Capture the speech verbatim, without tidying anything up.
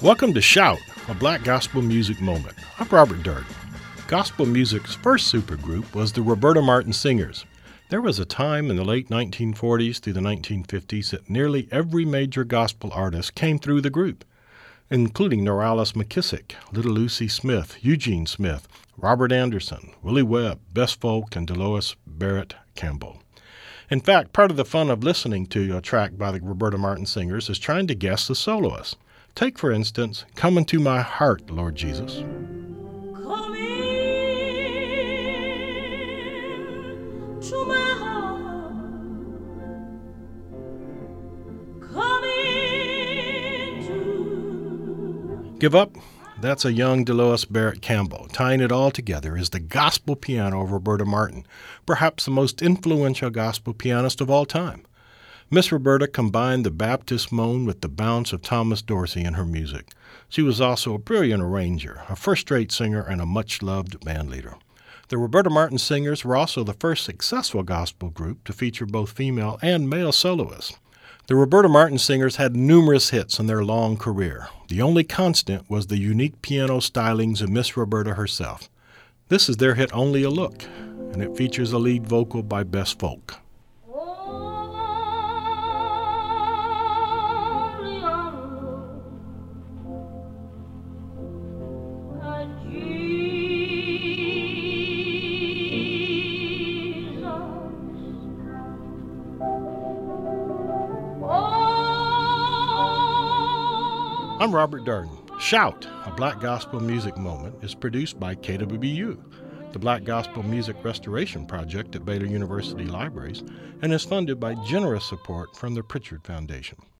Welcome to Shout, a black gospel music moment. I'm Robert Durden. Gospel music's first supergroup was the Roberta Martin Singers. There was a time in the late nineteen forties through the nineteen fifties that nearly every major gospel artist came through the group, including Noralice McKissick, Little Lucy Smith, Eugene Smith, Robert Anderson, Willie Webb, Bess Folk, and Delois Barrett Campbell. In fact, part of the fun of listening to a track by the Roberta Martin Singers is trying to guess the soloist. Take, for instance, Come Into My Heart, Lord Jesus. Come into my heart. Come into. Give Up? That's a young Delois Barrett Campbell. Tying it all together is the gospel piano of Roberta Martin, perhaps the most influential gospel pianist of all time. Miss Roberta combined the Baptist moan with the bounce of Thomas Dorsey in her music. She was also a brilliant arranger, a first-rate singer, and a much-loved bandleader. The Roberta Martin Singers were also the first successful gospel group to feature both female and male soloists. The Roberta Martin Singers had numerous hits in their long career. The only constant was the unique piano stylings of Miss Roberta herself. This is their hit Only a Look, and it features a lead vocal by Bess Folk. I'm Robert Durden. Shout, a Black Gospel Music Moment, is produced by K W B U, the Black Gospel Music Restoration Project at Baylor University Libraries, and is funded by generous support from the Pritchard Foundation.